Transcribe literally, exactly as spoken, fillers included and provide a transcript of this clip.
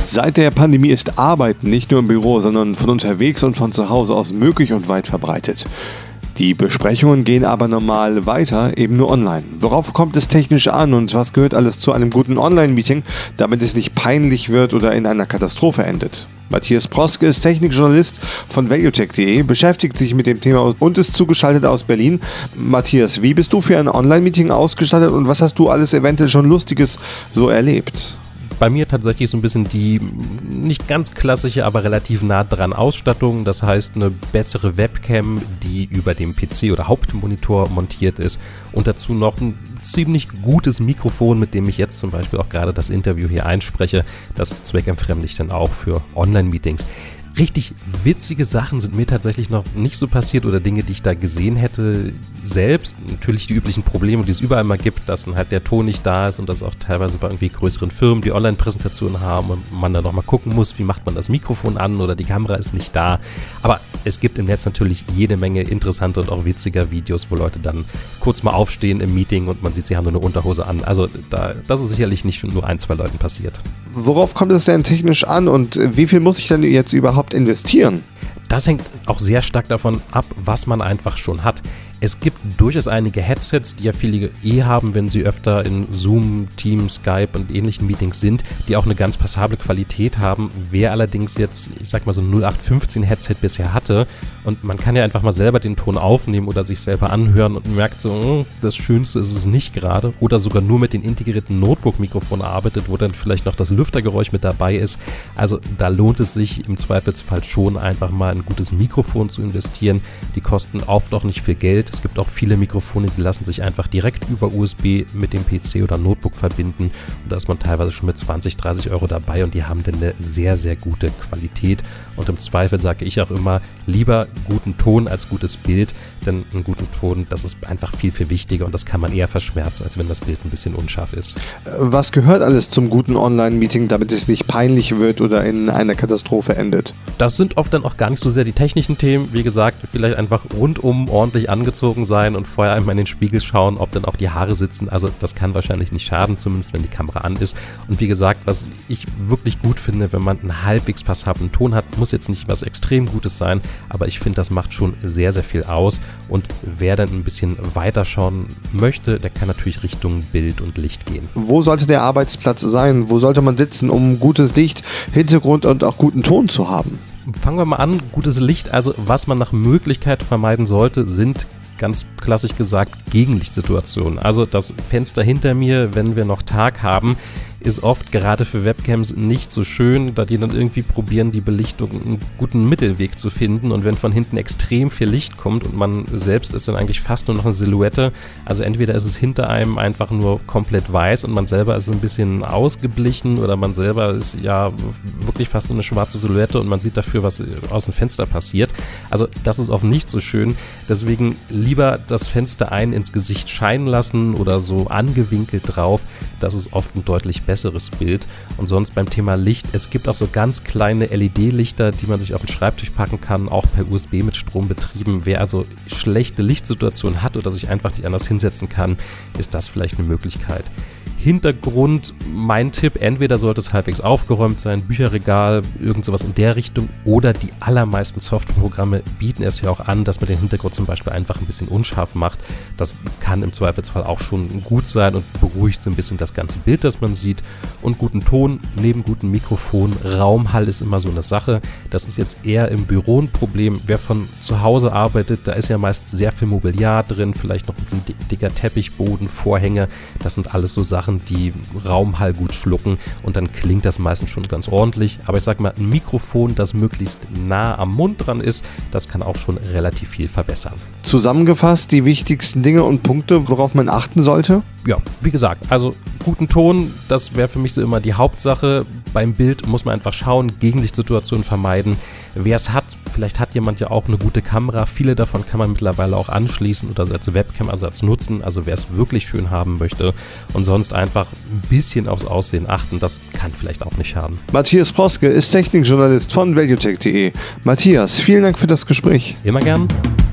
Seit der Pandemie ist Arbeiten nicht nur im Büro, sondern von unterwegs und von zu Hause aus möglich und weit verbreitet. Die Besprechungen gehen aber normal weiter, eben nur online. Worauf kommt es technisch an und was gehört alles zu einem guten Online-Meeting, damit es nicht peinlich wird oder in einer Katastrophe endet? Matthias Proske ist Technikjournalist von Valuetech punkt de, beschäftigt sich mit dem Thema und ist zugeschaltet aus Berlin. Matthias, wie bist du für ein Online-Meeting ausgestattet und was hast du alles eventuell schon Lustiges so erlebt? Bei mir tatsächlich so ein bisschen die nicht ganz klassische, aber relativ nah dran Ausstattung. Das heißt eine bessere Webcam, die über dem P C oder Hauptmonitor montiert ist und dazu noch ein ziemlich gutes Mikrofon, mit dem ich jetzt zum Beispiel auch gerade das Interview hier einspreche. Das zweckentfremdlich dann auch für Online-Meetings. Richtig witzige Sachen sind mir tatsächlich noch nicht so passiert oder Dinge, die ich da gesehen hätte selbst. Natürlich die üblichen Probleme, die es überall mal gibt, dass dann halt der Ton nicht da ist und das auch teilweise bei irgendwie größeren Firmen, die Online-Präsentationen haben und man dann nochmal gucken muss, wie macht man das Mikrofon an oder die Kamera ist nicht da. Aber es gibt im Netz natürlich jede Menge interessante und auch witziger Videos, wo Leute dann kurz mal aufstehen im Meeting und man sieht, sie haben nur eine Unterhose an. Also da, das ist sicherlich nicht nur ein, zwei Leuten passiert. Worauf kommt es denn technisch an und wie viel muss ich denn jetzt überhaupt investieren? Das hängt auch sehr stark davon ab, was man einfach schon hat. Es gibt durchaus einige Headsets, die ja viele eh haben, wenn sie öfter in Zoom, Teams, Skype und ähnlichen Meetings sind, die auch eine ganz passable Qualität haben. Wer allerdings jetzt, ich sag mal so ein null acht fünfzehn Headset bisher hatte und man kann ja einfach mal selber den Ton aufnehmen oder sich selber anhören und merkt so, das Schönste ist es nicht gerade oder sogar nur mit den integrierten Notebook-Mikrofonen arbeitet, wo dann vielleicht noch das Lüftergeräusch mit dabei ist. Also da lohnt es sich im Zweifelsfall schon einfach mal ein gutes Mikrofon zu investieren. Die kosten oft auch nicht viel Geld. Es gibt auch viele Mikrofone, die lassen sich einfach direkt über U S B mit dem P C oder Notebook verbinden und da ist man teilweise schon mit zwanzig, dreißig Euro dabei und die haben dann eine sehr, sehr gute Qualität und im Zweifel sage ich auch immer, lieber guten Ton als gutes Bild, denn einen guten Ton, das ist einfach viel, viel wichtiger und das kann man eher verschmerzen, als wenn das Bild ein bisschen unscharf ist. Was gehört alles zum guten Online-Meeting, damit es nicht peinlich wird oder in einer Katastrophe endet? Das sind oft dann auch gar nicht so sehr die technischen Themen, wie gesagt, vielleicht einfach rundum ordentlich angezogen sein und vorher einmal in den Spiegel schauen, ob dann auch die Haare sitzen. Also das kann wahrscheinlich nicht schaden, zumindest wenn die Kamera an ist. Und wie gesagt, was ich wirklich gut finde, wenn man einen halbwegs passablen Ton hat, muss jetzt nicht was extrem Gutes sein, aber ich finde, das macht schon sehr, sehr viel aus. Und wer dann ein bisschen weiter schauen möchte, der kann natürlich Richtung Bild und Licht gehen. Wo sollte der Arbeitsplatz sein? Wo sollte man sitzen, um gutes Licht, Hintergrund und auch guten Ton zu haben? Fangen wir mal an, gutes Licht, also was man nach Möglichkeit vermeiden sollte, sind ganz klassisch gesagt Gegenlichtsituationen. Also das Fenster hinter mir, wenn wir noch Tag haben, ist oft gerade für Webcams nicht so schön, da die dann irgendwie probieren, die Belichtung einen guten Mittelweg zu finden und wenn von hinten extrem viel Licht kommt und man selbst ist dann eigentlich fast nur noch eine Silhouette, also entweder ist es hinter einem einfach nur komplett weiß und man selber ist ein bisschen ausgeblichen oder man selber ist ja wirklich fast nur eine schwarze Silhouette und man sieht dafür, was aus dem Fenster passiert. Also das ist oft nicht so schön, deswegen lieber das Fenster ein ins Gesicht scheinen lassen oder so angewinkelt drauf, das ist oft ein deutlich besseres Bild. Und sonst beim Thema Licht, es gibt auch so ganz kleine L E D-Lichter, die man sich auf den Schreibtisch packen kann, auch per U S B mit Strom betrieben. Wer also schlechte Lichtsituationen hat oder sich einfach nicht anders hinsetzen kann, ist das vielleicht eine Möglichkeit. Hintergrund, mein Tipp, entweder sollte es halbwegs aufgeräumt sein, Bücherregal, irgend sowas in der Richtung oder die allermeisten Softwareprogramme bieten es ja auch an, dass man den Hintergrund zum Beispiel einfach ein bisschen unscharf macht. Das kann im Zweifelsfall auch schon gut sein und beruhigt so ein bisschen das ganze Bild, das man sieht. Und guten Ton, neben gutem Mikrofon, Raumhall ist immer so eine Sache. Das ist jetzt eher im Büro ein Problem. Wer von zu Hause arbeitet, da ist ja meist sehr viel Mobiliar drin, vielleicht noch ein dicker Teppichboden, Vorhänge, das sind alles so Sachen, die Raumhall gut schlucken und dann klingt das meistens schon ganz ordentlich. Aber ich sag mal, ein Mikrofon, das möglichst nah am Mund dran ist, das kann auch schon relativ viel verbessern. Zusammengefasst die wichtigsten Dinge und Punkte, worauf man achten sollte? Ja, wie gesagt, also guten Ton, das wäre für mich so immer die Hauptsache. Beim Bild muss man einfach schauen, Gegenlichtsituationen vermeiden. Wer es hat, vielleicht hat jemand ja auch eine gute Kamera. Viele davon kann man mittlerweile auch anschließen oder als Webcam-Ersatz nutzen, also wer es wirklich schön haben möchte. Und sonst einfach ein bisschen aufs Aussehen achten, das kann vielleicht auch nicht schaden. Matthias Proske ist Technikjournalist von Valuetech punkt de. Matthias, vielen Dank für das Gespräch. Immer gern.